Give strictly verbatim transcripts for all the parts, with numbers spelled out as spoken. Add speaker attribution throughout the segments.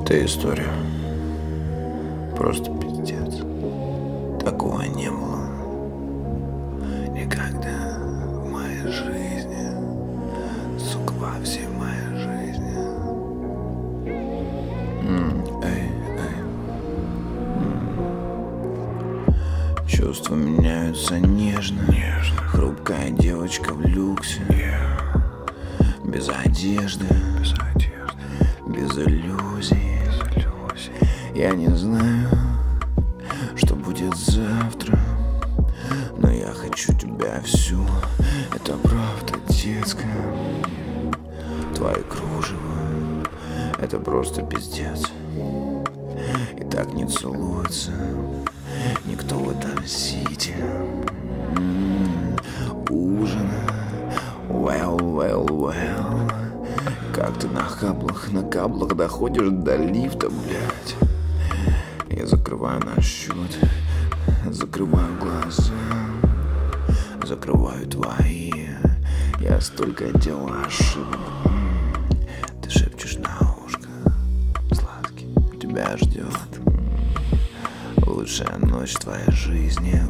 Speaker 1: Эта история просто пиздец. Такого не было никогда в моей жизни, сука, во всей моей жизни. М, эй, эй. М. Чувства меняются нежно, нежно. Хрупкая девочка в люксе, yeah. Без одежды, без одежды, без иллюзий, без иллюзий. Я не знаю, что будет завтра, но я хочу тебя всю. Это правда детская. Твои кружева — это просто пиздец. И так не целуется никто в этом сити. М-м-м. Ужин, well, well, well. Как ты на хаблах, на каблах доходишь до лифта, блядь. Я закрываю на счет, закрываю глаза, закрываю твои. Я столько делал ошибок. Ты шепчешь на ушко, сладкий, тебя ждет лучшая ночь в твоей жизни.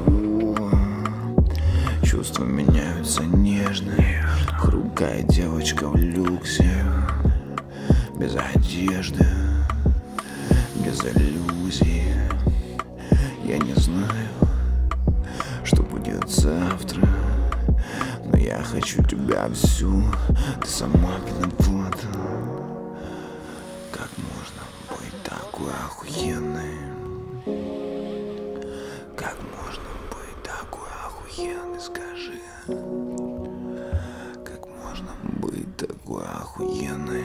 Speaker 1: Чувства меняются нежно. Хрупкая девочка в люксе, без одежды, без иллюзий. Я не знаю, что будет завтра, но я хочу тебя всю. Ты сама планета. Как можно быть такой охуенной? Как можно быть такой охуенной, скажи? Как можно быть такой охуенной?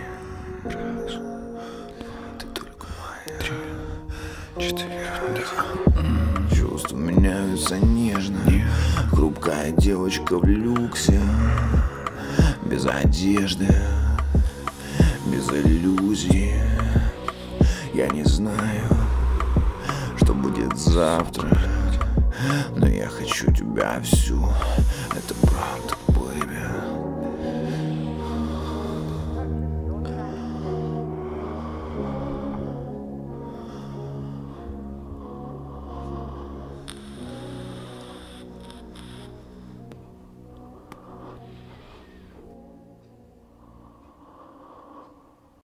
Speaker 1: Ты только моя. Три, четыре, да. Чувства меняются нежно. Хрупкая девочка в люксе, без одежды, без иллюзий. Я не знаю, что будет завтра, но я хочу тебя всю. Это правда, бэйби.